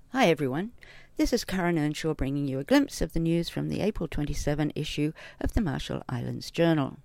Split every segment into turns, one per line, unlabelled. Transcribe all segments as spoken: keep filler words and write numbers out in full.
Hi everyone, this is Karen Earnshaw bringing you a glimpse of the news from the April twenty-seventh issue of the Marshall Islands Journal.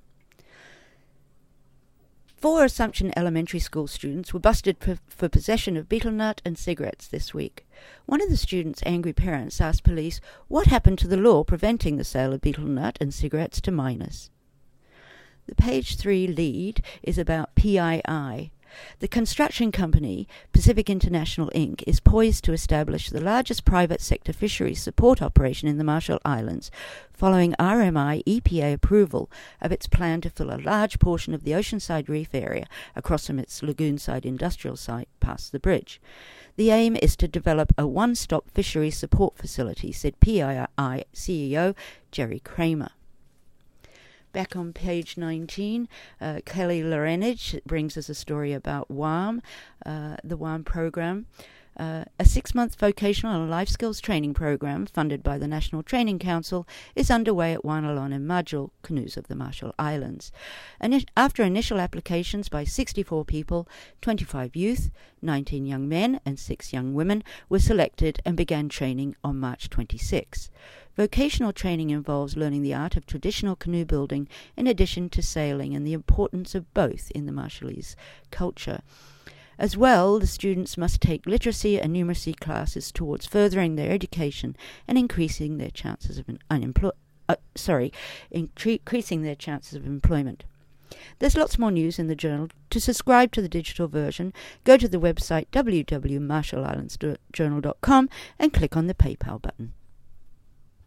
Four Assumption Elementary School students were busted for, for possession of betel nut and cigarettes this week. One of the students' angry parents asked police what happened to the law preventing the sale of betel nut and cigarettes to minors. The page three lead is about P I I. The construction company, Pacific International Incorporated, is poised to establish the largest private sector fisheries support operation in the Marshall Islands, following R M I E P A approval of its plan to fill a large portion of the Oceanside Reef area across from its Lagoonside industrial site past the bridge. The aim is to develop a one-stop fisheries support facility, said P I I C E O Jerry Kramer. Back on page nineteen, uh, Kelly Lorenage brings us a story about W A M, uh, the W A M program, uh, a six-month vocational and life skills training program funded by the National Training Council is underway at Wanalon and Majul, canoes of the Marshall Islands. And after initial applications by sixty-four people, twenty-five youth, nineteen young men and six young women were selected and began training on March twenty-sixth. Vocational training involves learning the art of traditional canoe building in addition to sailing and the importance of both in the Marshallese culture. As well, the students must take literacy and numeracy classes towards furthering their education and increasing their chances of unemploy- uh, sorry, increasing their chances of employment. There's lots more news in the journal. To subscribe to the digital version, go to the website w w w dot marshall islands journal dot com and click on the PayPal button.